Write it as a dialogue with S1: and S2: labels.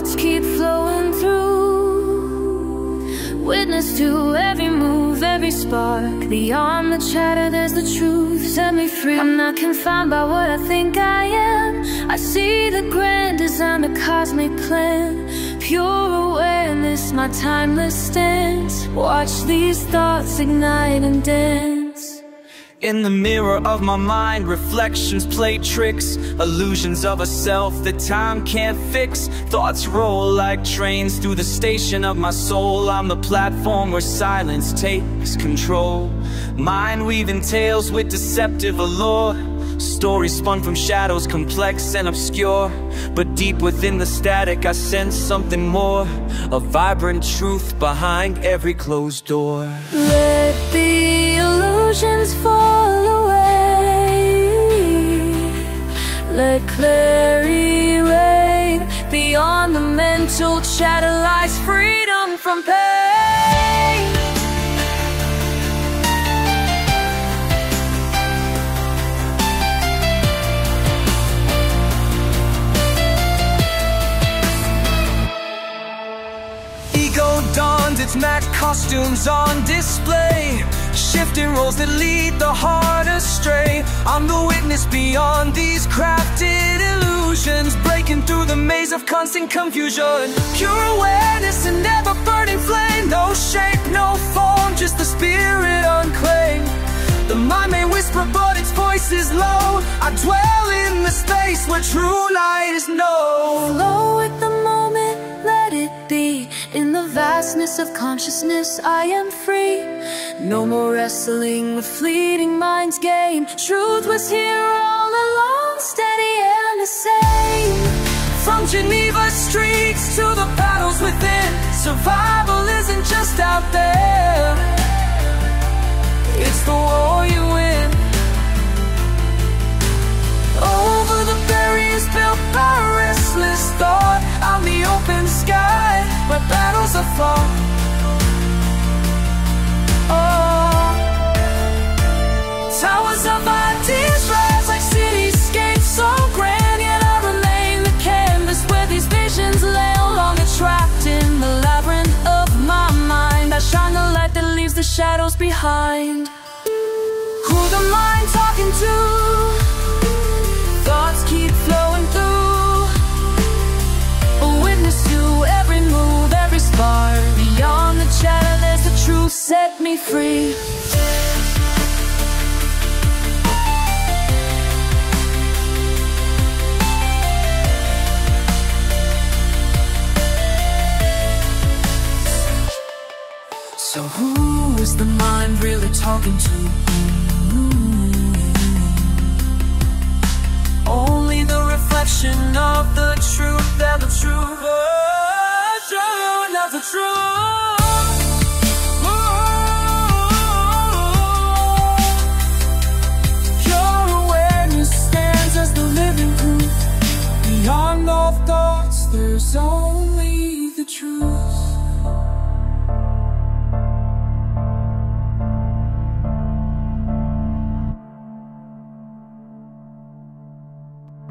S1: thoughts keep flowing through. Witness to every move, every spark. Beyond the chatter, there's the truth. Set me free. I'm not confined by what I think I am. I see the grand design, the cosmic plan. Pure awareness, my timeless stance. Watch these thoughts ignite and dance.
S2: In the mirror of my mind, reflections play tricks. Illusions of a self that time can't fix. Thoughts roll like trains through the station of my soul. I'm the platform where silence takes control. Mind weaving tales with deceptive allure. Stories spun from shadows, complex and obscure. But deep within the static I sense something more. A vibrant truth behind every closed door.
S1: Let the illusions fall away. Let clarity reign. Beyond the mental chatter lies freedom from pain.
S2: Donned, its matte costumes on display. Shifting roles that lead the heart astray. I'm the witness beyond these crafted illusions, breaking through the maze of constant confusion. Pure awareness, an ever-burning flame. No shape, no form, just the spirit unclaimed. The mind may whisper but its voice is low. I dwell in the space where true light is known.
S1: Flow with the moment, let it be. In the vastness of consciousness I am free. No more wrestling with fleeting mind's game. Truth was here all along, steady and the same. From Geneva streets to the battles within, survival isn't just out there, it's the war you win. Over the barriers built by restless thought, out the open sky where battles are fought. Oh, towers of ideas rise like cityscapes so grand, yet I remain the canvas where these visions lay longer trapped in the labyrinth of my mind. I shine the light that leaves the shadows behind. Who the mind talking to? Thoughts keep flowing through. A witness to every move, every spark. Beyond the chatter, there's the truth. Set me free.
S2: So who is the mind really talking to? Only the reflection of the truth and the true version of the truth. Pure awareness stands as the living proof. Beyond all thoughts, there's only the truth.